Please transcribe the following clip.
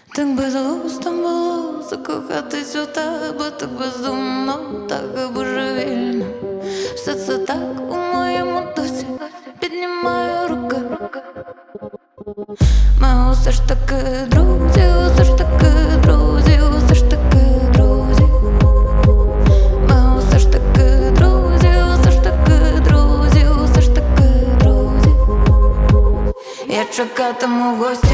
Так безглуздо було закохатись у тебе, так бездумно, так божевільно. Все це так у моєму дусі піднімаю руки. Ми усе ж таки друзі, усе ж таки друзі, усе ж таки друзі. Ми усе ж таки друзі, усе ж таки друзі, усе ж таки друзі. Я чекатиму в гості.